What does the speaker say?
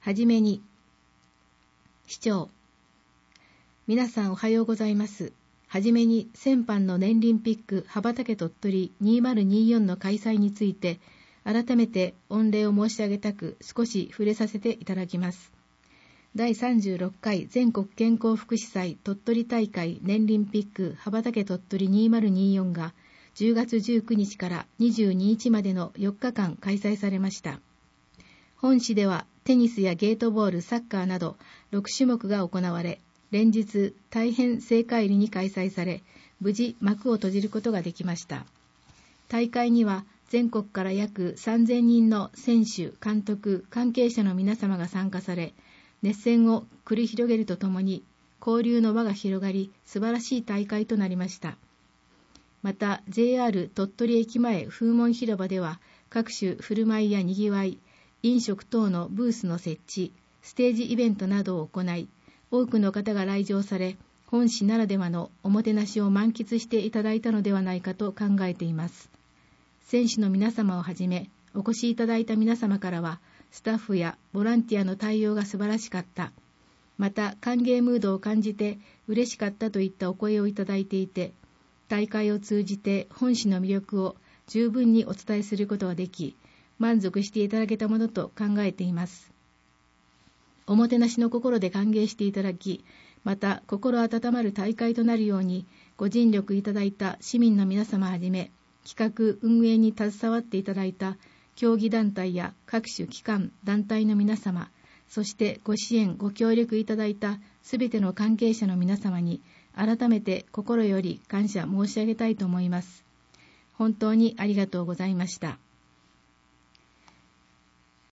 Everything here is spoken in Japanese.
はじめに、市長、皆さんおはようございます。はじめに先般の年輪ピック羽ばたけ鳥取2024の開催について改めて御礼を申し上げたく少し触れさせていただきます。第36回全国健康福祉祭鳥取大会年輪ピック羽ばたけ鳥取2024が10月19日から22日までの4日間開催されました。本市ではテニスやゲートボール、サッカーなど6種目が行われ、連日大変盛会裏に開催され、無事幕を閉じることができました。大会には全国から約3000人の選手、監督、関係者の皆様が参加され、熱戦を繰り広げるとともに交流の輪が広がり、素晴らしい大会となりました。また JR 鳥取駅前風門広場では各種振る舞いやにぎわい、飲食等のブースの設置、ステージイベントなどを行い、多くの方が来場され、本市ならではのおもてなしを満喫していただいたのではないかと考えています。選手の皆様をはじめ、お越しいただいた皆様からは、スタッフやボランティアの対応が素晴らしかった。また、歓迎ムードを感じて嬉しかったといったお声をいただいていて、大会を通じて本市の魅力を十分にお伝えすることができ、満足していただけたものと考えています。おもてなしの心で歓迎していただき、また心温まる大会となるようにご尽力いただいた市民の皆様はじめ、企画運営に携わっていただいた競技団体や各種機関団体の皆様、そしてご支援ご協力いただいたすべての関係者の皆様に改めて心より感謝申し上げたいと思います。本当にありがとうございました。